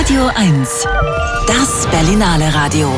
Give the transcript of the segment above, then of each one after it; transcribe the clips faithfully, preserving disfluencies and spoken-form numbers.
Radio eins. Das Berlinale Radio.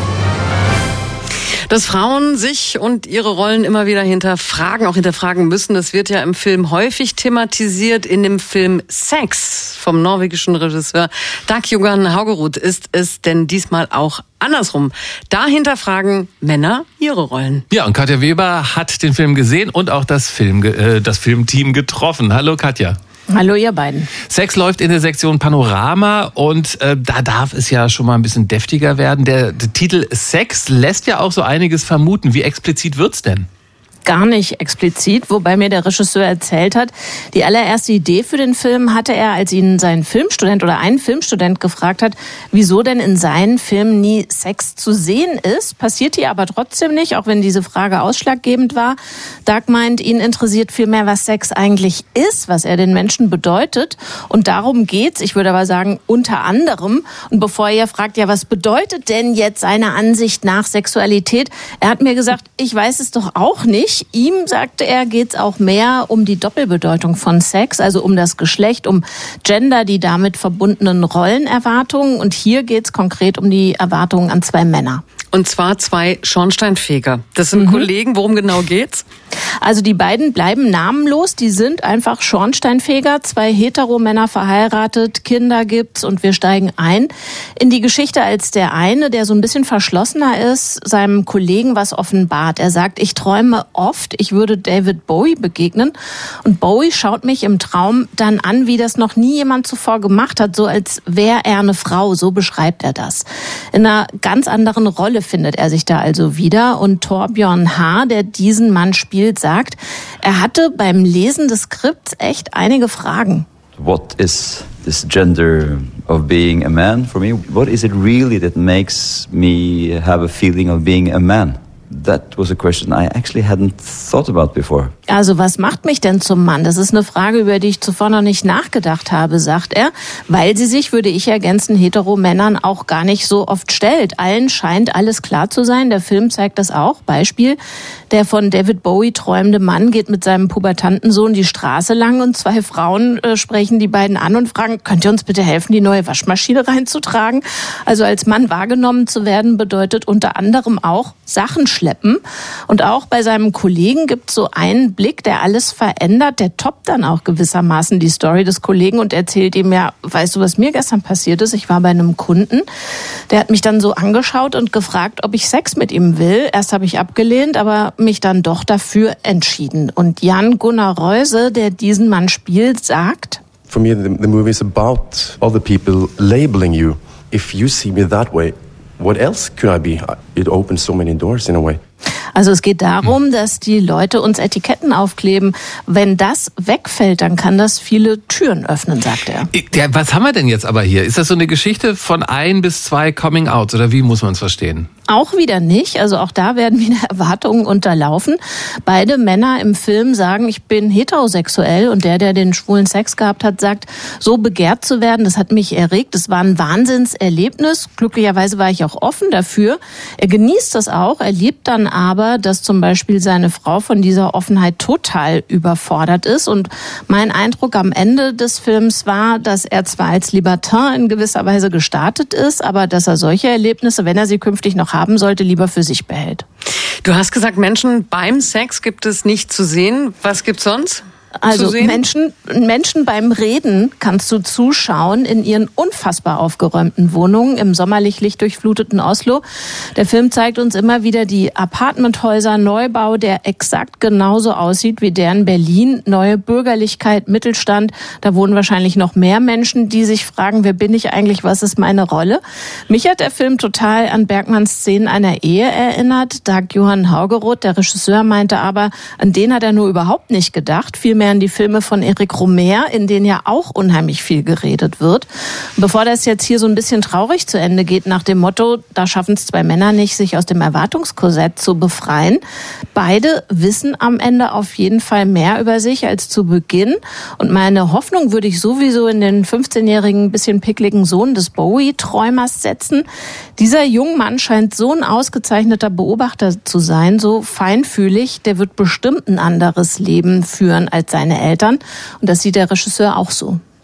Dass Frauen sich und ihre Rollen immer wieder hinterfragen, auch hinterfragen müssen, das wird ja im Film häufig thematisiert. In dem Film Sex vom norwegischen Regisseur Dag Johan Haugerud ist es denn diesmal auch andersrum. Da hinterfragen Männer ihre Rollen. Ja, und Katja Weber hat den Film gesehen und auch das, Film, äh, das Filmteam getroffen. Hallo Katja. Hallo ihr beiden. Sex läuft in der Sektion Panorama und äh, da darf es ja schon mal ein bisschen deftiger werden. Der, der Titel Sex lässt ja auch so einiges vermuten. Wie explizit wird's denn? Gar nicht explizit, wobei mir der Regisseur erzählt hat, die allererste Idee für den Film hatte er, als ihn sein Filmstudent oder ein Filmstudent gefragt hat, wieso denn in seinen Filmen nie Sex zu sehen ist. Passiert hier aber trotzdem nicht, auch wenn diese Frage ausschlaggebend war. Dag meint, ihn interessiert vielmehr, was Sex eigentlich ist, was er den Menschen bedeutet. Und darum geht's, ich würde aber sagen, unter anderem. Und bevor ihr fragt, ja, was bedeutet denn jetzt seiner Ansicht nach Sexualität? Er hat mir gesagt, ich weiß es doch auch nicht. Ihm, sagte er, geht es auch mehr um die Doppelbedeutung von Sex, also um das Geschlecht, um Gender, die damit verbundenen Rollenerwartungen. Und hier geht es konkret um die Erwartungen an zwei Männer. Und zwar zwei Schornsteinfeger. Das sind mhm. Kollegen. Worum genau geht's? Also die beiden bleiben namenlos. Die sind einfach Schornsteinfeger. Zwei Hetero-Männer verheiratet, Kinder gibt's und wir steigen ein in die Geschichte, als der eine, der so ein bisschen verschlossener ist, seinem Kollegen was offenbart. Er sagt, ich träume oft, ich würde David Bowie begegnen. Und Bowie schaut mich im Traum dann an, wie das noch nie jemand zuvor gemacht hat, so als wäre er eine Frau. So beschreibt er das. In einer ganz anderen Rolle findet er sich da also wieder. Und Torbjörn H., der diesen Mann spielt, sagt, er hatte beim Lesen des Skripts echt einige Fragen. What is this gender of being a man for me? What is it really that makes me have a feeling of being a man? That was a question I actually hadn't thought about before. Also was macht mich denn zum Mann? Das ist eine Frage, über die ich zuvor noch nicht nachgedacht habe, sagt er, weil sie sich, würde ich ergänzen, Hetero-Männern auch gar nicht so oft stellt. Allen scheint alles klar zu sein. Der Film zeigt das auch. Beispiel, der von David Bowie träumende Mann geht mit seinem pubertanten Sohn die Straße lang und zwei Frauen äh, sprechen die beiden an und fragen, könnt ihr uns bitte helfen, die neue Waschmaschine reinzutragen? Also als Mann wahrgenommen zu werden, bedeutet unter anderem auch Sachen schleppen. Und auch bei seinem Kollegen gibt es so einen Blick, der alles verändert. Der toppt dann auch gewissermaßen die Story des Kollegen und erzählt ihm, ja, weißt du, was mir gestern passiert ist? Ich war bei einem Kunden, der hat mich dann so angeschaut und gefragt, ob ich Sex mit ihm will. Erst habe ich abgelehnt, aber mich dann doch dafür entschieden. Und Jan Gunnar Reuse, der diesen Mann spielt, sagt, For me, the, the movie is about other people labeling you. If you see me that way, what else could I be? It opens so many doors in a way. Also es geht darum, dass die Leute uns Etiketten aufkleben. Wenn das wegfällt, dann kann das viele Türen öffnen, sagt er. Ja, was haben wir denn jetzt aber hier? Ist das so eine Geschichte von ein bis zwei Coming-Outs oder wie muss man es verstehen? Auch wieder nicht. Also auch da werden wieder Erwartungen unterlaufen. Beide Männer im Film sagen, ich bin heterosexuell und der, der den schwulen Sex gehabt hat, sagt, so begehrt zu werden, das hat mich erregt. Das war ein Wahnsinnserlebnis. Glücklicherweise war ich auch offen dafür. Er genießt das auch, er liebt dann aber, dass zum Beispiel seine Frau von dieser Offenheit total überfordert ist. Und mein Eindruck am Ende des Films war, dass er zwar als Libertin in gewisser Weise gestartet ist, aber dass er solche Erlebnisse, wenn er sie künftig noch haben sollte, lieber für sich behält. Du hast gesagt, Menschen beim Sex gibt es nicht zu sehen. Was gibt's sonst? Also Menschen, Menschen beim Reden kannst du zuschauen in ihren unfassbar aufgeräumten Wohnungen im sommerlich lichtdurchfluteten Oslo. Der Film zeigt uns immer wieder die Apartmenthäuser, Neubau, der exakt genauso aussieht wie der in Berlin. Neue Bürgerlichkeit, Mittelstand, da wohnen wahrscheinlich noch mehr Menschen, die sich fragen, wer bin ich eigentlich, was ist meine Rolle? Mich hat der Film total an Bergmanns Szenen einer Ehe erinnert. Dag Johan Haugerud, der Regisseur, meinte aber, an den hat er nur überhaupt nicht gedacht. Viel mehr an die Filme von Eric Romer, in denen ja auch unheimlich viel geredet wird. Bevor das jetzt hier so ein bisschen traurig zu Ende geht, nach dem Motto, da schaffen es zwei Männer nicht, sich aus dem Erwartungskorsett zu befreien. Beide wissen am Ende auf jeden Fall mehr über sich als zu Beginn. Und meine Hoffnung würde ich sowieso in den fünfzehnjährigen, bisschen pickligen Sohn des Bowie-Träumers setzen. Dieser junge Mann scheint so ein ausgezeichneter Beobachter zu sein, so feinfühlig, der wird bestimmt ein anderes Leben führen als seine Eltern. Und das sieht der Regisseur auch so.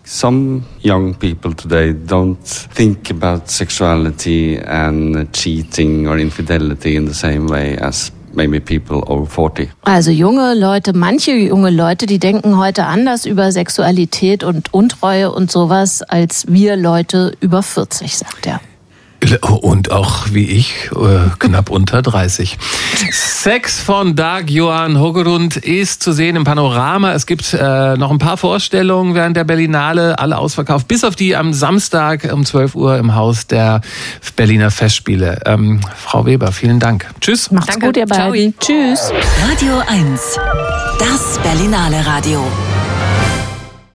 Some young people today don't think about sexuality and cheating or infidelity in the same way as maybe people over forty. Also junge Leute, manche junge Leute, die denken heute anders über Sexualität und Untreue und sowas als wir Leute über vierzig, sagt er. Und auch wie ich, äh, knapp unter dreißig. Sex von Dag Johan Høgerlund ist zu sehen im Panorama. Es gibt äh, noch ein paar Vorstellungen während der Berlinale, alle ausverkauft, bis auf die am Samstag um zwölf Uhr im Haus der Berliner Festspiele. Ähm, Frau Weber, vielen Dank. Tschüss. Macht's Danke. gut, ihr beiden. Ciao. Tschüss. Radio eins. Das Berlinale Radio.